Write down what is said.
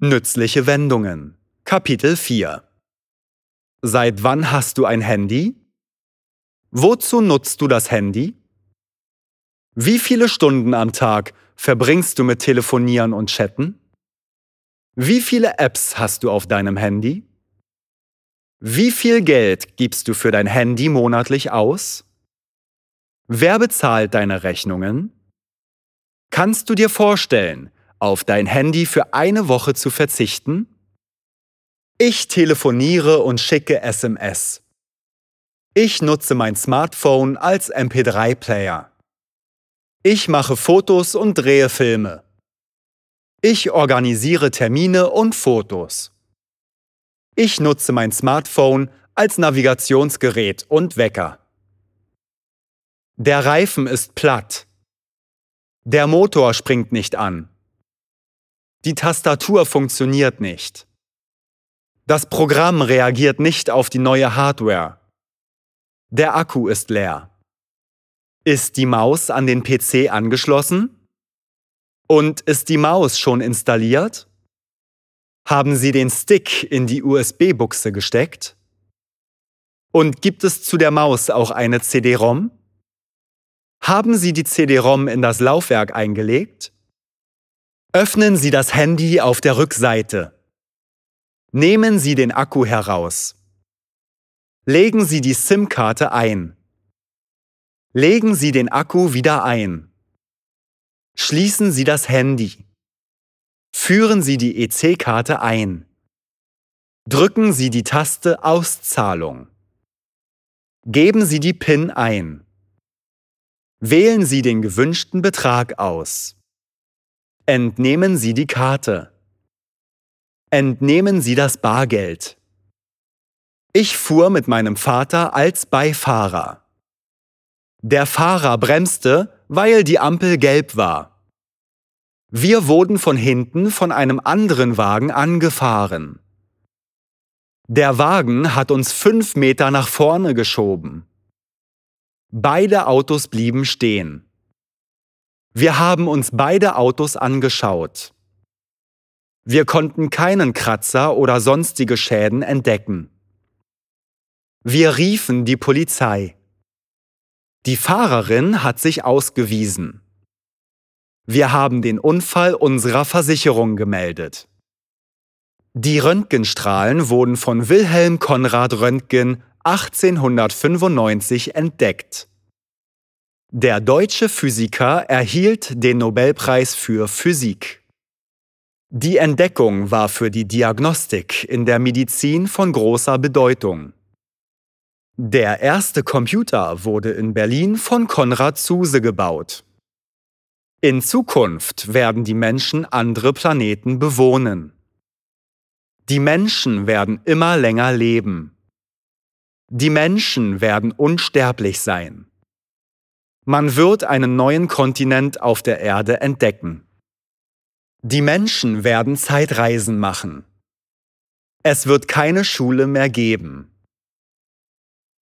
Nützliche Wendungen. Kapitel 4. Seit wann hast du ein Handy? Wozu nutzt du das Handy? Wie viele Stunden am Tag verbringst du mit Telefonieren und Chatten? Wie viele Apps hast du auf deinem Handy? Wie viel Geld gibst du für dein Handy monatlich aus? Wer bezahlt deine Rechnungen? Kannst du dir vorstellen, auf dein Handy für eine Woche zu verzichten? Ich telefoniere und schicke SMS. Ich nutze mein Smartphone als MP3-Player. Ich mache Fotos und drehe Filme. Ich organisiere Termine und Fotos. Ich nutze mein Smartphone als Navigationsgerät und Wecker. Der Reifen ist platt. Der Motor springt nicht an. Die Tastatur funktioniert nicht. Das Programm reagiert nicht auf die neue Hardware. Der Akku ist leer. Ist die Maus an den PC angeschlossen? Und ist die Maus schon installiert? Haben Sie den Stick in die USB-Buchse gesteckt? Und gibt es zu der Maus auch eine CD-ROM? Haben Sie die CD-ROM in das Laufwerk eingelegt? Öffnen Sie das Handy auf der Rückseite. Nehmen Sie den Akku heraus. Legen Sie die SIM-Karte ein. Legen Sie den Akku wieder ein. Schließen Sie das Handy. Führen Sie die EC-Karte ein. Drücken Sie die Taste Auszahlung. Geben Sie die PIN ein. Wählen Sie den gewünschten Betrag aus. Entnehmen Sie die Karte. Entnehmen Sie das Bargeld. Ich fuhr mit meinem Vater als Beifahrer. Der Fahrer bremste, weil die Ampel gelb war. Wir wurden von hinten von einem anderen Wagen angefahren. Der Wagen hat uns 5 Meter nach vorne geschoben. Beide Autos blieben stehen. Wir haben uns beide Autos angeschaut. Wir konnten keinen Kratzer oder sonstige Schäden entdecken. Wir riefen die Polizei. Die Fahrerin hat sich ausgewiesen. Wir haben den Unfall unserer Versicherung gemeldet. Die Röntgenstrahlen wurden von Wilhelm Conrad Röntgen 1895 entdeckt. Der deutsche Physiker erhielt den Nobelpreis für Physik. Die Entdeckung war für die Diagnostik in der Medizin von großer Bedeutung. Der erste Computer wurde in Berlin von Konrad Zuse gebaut. In Zukunft werden die Menschen andere Planeten bewohnen. Die Menschen werden immer länger leben. Die Menschen werden unsterblich sein. Man wird einen neuen Kontinent auf der Erde entdecken. Die Menschen werden Zeitreisen machen. Es wird keine Schule mehr geben.